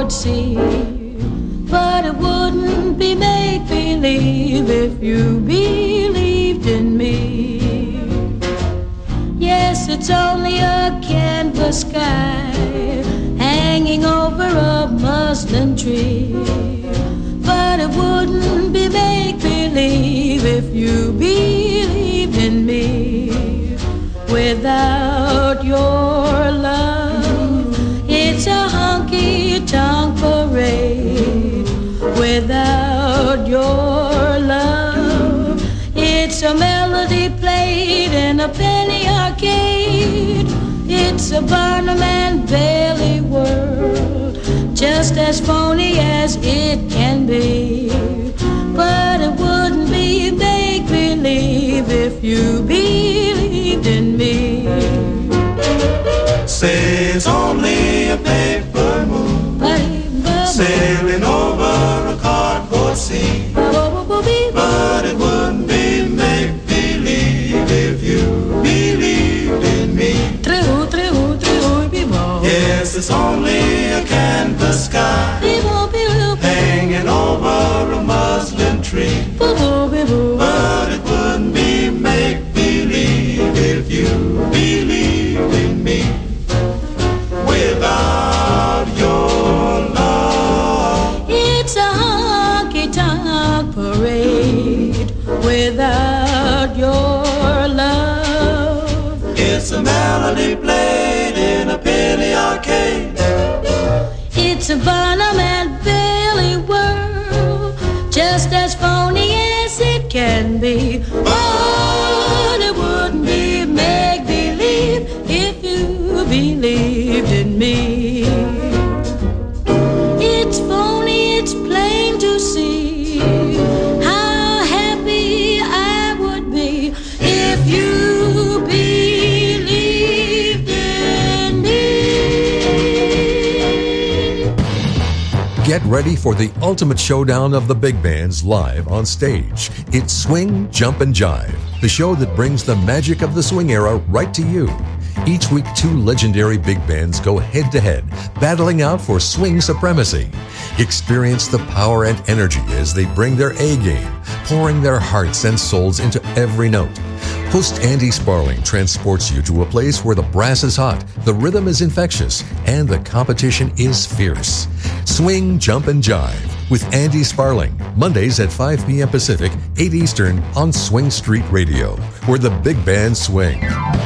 would see. But it wouldn't be make-believe if you believed in me. Yes, it's only a canvas sky hanging over a muslin tree. But it wouldn't be make-believe if you believed in me. Without your love, it's a honky-tonk parade. Without your love, it's a melody played in a penny arcade. It's a Barnum and Bailey world, just as phony as it can be. But it wouldn't be make-believe if you believed in me. Say it's only a paper moon sailing over a cardboard sea. But it wouldn't be make-believe if you believed in me. Yes, it's only a canvas sky hanging over a muslin tree. But it wouldn't be make-believe if you believed in me. Without your love, it's a honky-tonk parade. Without your love, it's a melody played in a penny arcade. It's a Barnum and Bailey world, just as phony as it can be. But it wouldn't be make-believe if you believed in me. It's phony, it's plain to see how happy I would be if you believed in me. Get ready for the ultimate showdown of the big bands live on stage. It's Swing, Jump, and Jive, the show that brings the magic of the swing era right to you. Each week, two legendary big bands go head-to-head, battling out for swing supremacy. Experience the power and energy as they bring their A-game, pouring their hearts and souls into every note. Host Andy Sparling transports you to a place where the brass is hot, the rhythm is infectious, and the competition is fierce. Swing, Jump, and Jive with Andy Sparling, Mondays at 5 p.m. Pacific, 8 Eastern on Swing Street Radio, where the big bands swing.